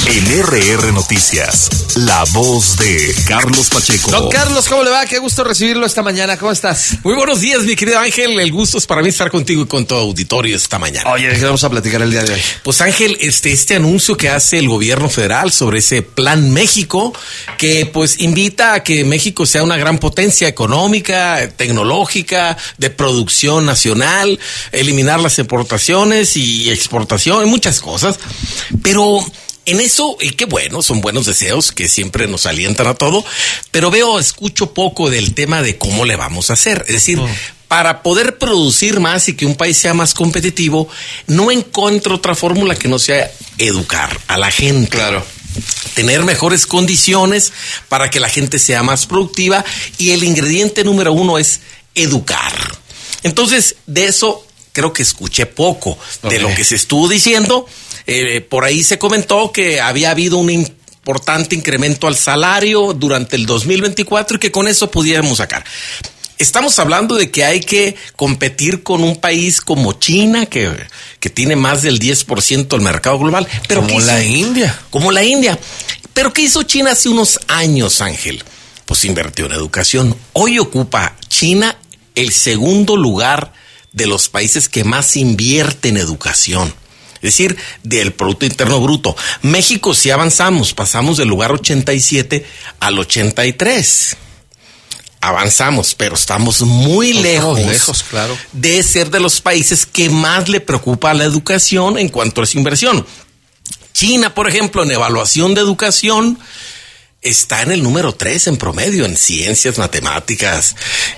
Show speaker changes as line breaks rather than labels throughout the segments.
En RR Noticias, la voz de Carlos Pacheco.
Don Carlos, ¿cómo le va? Qué gusto recibirlo esta mañana. ¿Cómo estás?
Muy buenos días, mi querido Ángel. El gusto es para mí estar contigo y con tu auditorio esta mañana.
Oye, ¿de qué vamos a platicar el día de hoy?
Pues Ángel, este anuncio que hace el gobierno federal sobre ese Plan México, que pues invita a que México sea una gran potencia económica, tecnológica, de producción nacional, eliminar las importaciones y exportación, y muchas cosas. Pero en eso, y qué bueno, son buenos deseos que siempre nos alientan a todo, pero escucho poco del tema de cómo le vamos a hacer. Es decir, para poder producir más y que un país sea más competitivo, no encuentro otra fórmula que no sea educar a la gente.
Claro.
Tener mejores condiciones para que la gente sea más productiva, y el ingrediente número uno es educar. Entonces, de eso creo que escuché poco. De lo que se estuvo diciendo. Por ahí se comentó que había habido un importante incremento al salario durante el 2024 y que con eso pudiéramos sacar. Estamos hablando de que hay que competir con un país como China, que tiene más del 10% del mercado global. Pero
como la India.
Como la India. Pero ¿qué hizo China hace unos años, Ángel? Pues invirtió en educación. Hoy ocupa China el segundo lugar de los países que más invierte en educación. Es decir, del Producto Interno Bruto. México sí avanzamos, pasamos del lugar 87 al 83. Avanzamos, pero estamos muy lejos,
claro,
de ser de los países que más le preocupa a la educación en cuanto a esa inversión. China, por ejemplo, en evaluación de educación, está en el número 3 en promedio, en ciencias, matemáticas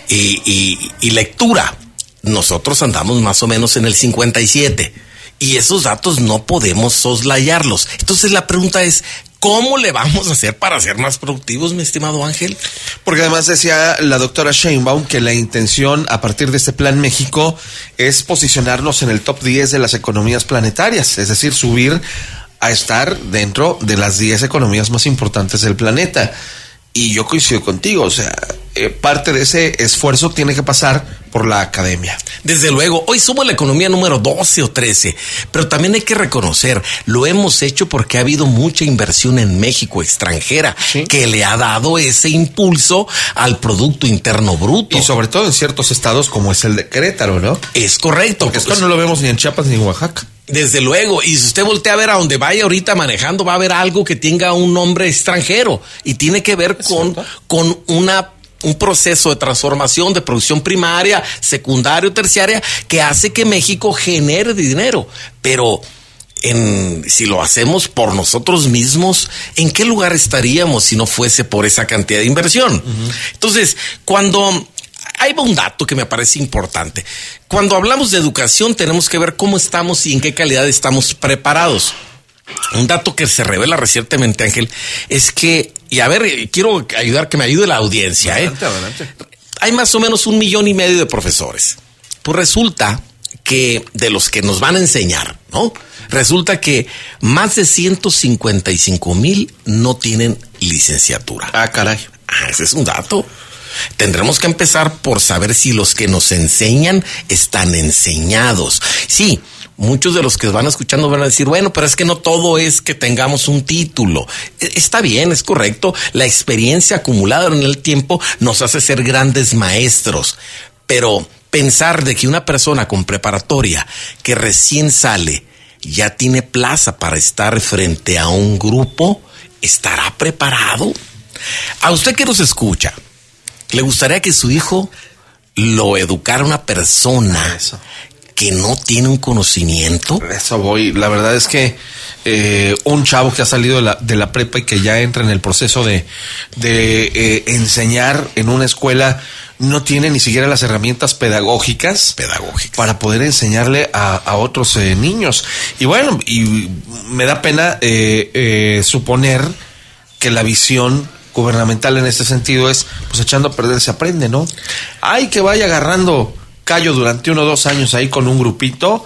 y lectura. Nosotros andamos más o menos en el 57. Y esos datos no podemos soslayarlos. Entonces la pregunta es, ¿cómo le vamos a hacer para ser más productivos, mi estimado Ángel?
Porque además decía la doctora Sheinbaum que la intención a partir de este Plan México es posicionarnos en el top 10 de las economías planetarias, es decir, subir a estar dentro de las 10 economías más importantes del planeta. Y yo coincido contigo, o sea, parte de ese esfuerzo tiene que pasar por la academia.
Desde luego, hoy somos la economía número 12 o 13, pero también hay que reconocer, lo hemos hecho porque ha habido mucha inversión en México extranjera, ¿sí?, que le ha dado ese impulso al Producto Interno Bruto.
Y sobre todo en ciertos estados como es el de Querétaro, ¿no?
Es correcto.
Porque esto no lo vemos ni en Chiapas ni en Oaxaca.
Desde luego, y si usted voltea a ver a donde vaya ahorita manejando, va a haber algo que tenga un nombre extranjero y tiene que ver con un proceso de transformación de producción primaria, secundaria o terciaria que hace que México genere dinero. Pero si lo hacemos por nosotros mismos, ¿en qué lugar estaríamos si no fuese por esa cantidad de inversión? Uh-huh. Entonces, hay un dato que me parece importante. Cuando hablamos de educación, tenemos que ver cómo estamos y en qué calidad estamos preparados. Un dato que se revela recientemente, Ángel, es que, y a ver, quiero que me ayude la audiencia.
Adelante.
Hay más o menos 1,5 millones de profesores. Pues resulta que de los que nos van a enseñar, ¿no? Resulta que más de 155,000 no tienen licenciatura.
Ah, caray.
Ese es un dato. Tendremos que empezar por saber si los que nos enseñan están enseñados. Sí, muchos de los que van escuchando van a decir, bueno, pero es que no todo es que tengamos un título. Está bien, es correcto. La experiencia acumulada en el tiempo nos hace ser grandes maestros. Pero pensar de que una persona con preparatoria que recién sale ya tiene plaza para estar frente a un grupo, ¿estará preparado? A usted que nos escucha, ¿le gustaría que su hijo lo educara una persona que no tiene un conocimiento?
Eso voy. La verdad es que un chavo que ha salido de la prepa y que ya entra en el proceso de enseñar en una escuela no tiene ni siquiera las herramientas pedagógicas para poder enseñarle a otros niños. Y bueno, y me da pena suponer que la visión gubernamental en este sentido es, pues echando a perder se aprende, ¿no? Ay, que vaya agarrando callo durante 1 o 2 años ahí con un grupito,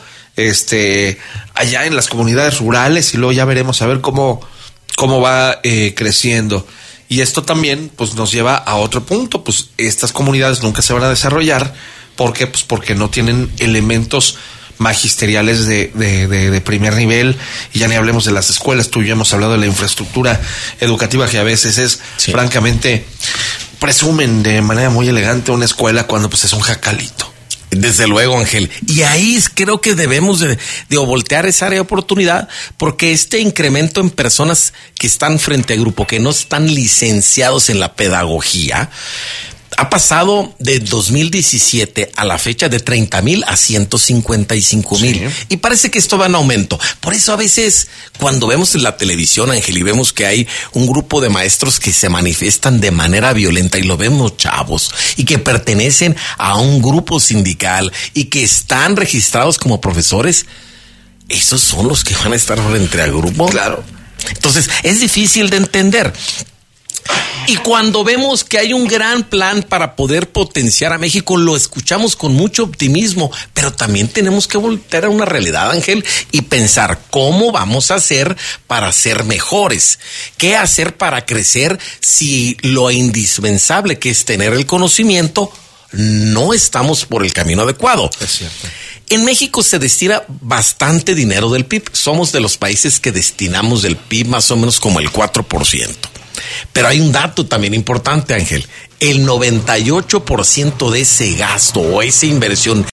allá en las comunidades rurales, y luego ya veremos a ver cómo va creciendo. Y esto también, pues, nos lleva a otro punto, pues estas comunidades nunca se van a desarrollar. ¿Por qué? Pues porque no tienen elementos magisteriales de primer nivel, y ya ni hablemos de las escuelas. Tú y yo hemos hablado de la infraestructura educativa, que a veces es, francamente, presumen de manera muy elegante una escuela cuando pues es un jacalito.
Desde luego, Ángel. Y ahí creo que debemos de voltear esa área de oportunidad, porque este incremento en personas que están frente a grupo, que no están licenciados en la pedagogía, ha pasado de 2017 a la fecha de 30,000 a 155,000. Sí. Y parece que esto va en aumento. Por eso a veces cuando vemos en la televisión, Ángel, y vemos que hay un grupo de maestros que se manifiestan de manera violenta, y lo vemos chavos, y que pertenecen a un grupo sindical y que están registrados como profesores, esos son los que van a estar frente al grupo.
Claro.
Entonces es difícil de entender. Y cuando vemos que hay un gran plan para poder potenciar a México, lo escuchamos con mucho optimismo, pero también tenemos que voltear a una realidad, Ángel, y pensar cómo vamos a hacer para ser mejores. ¿Qué hacer para crecer si lo indispensable que es tener el conocimiento no estamos por el camino adecuado?
Es cierto.
En México se destina bastante dinero del PIB. Somos de los países que destinamos del PIB más o menos como el 4%. Pero hay un dato también importante, Ángel. El 98% de ese gasto o esa inversión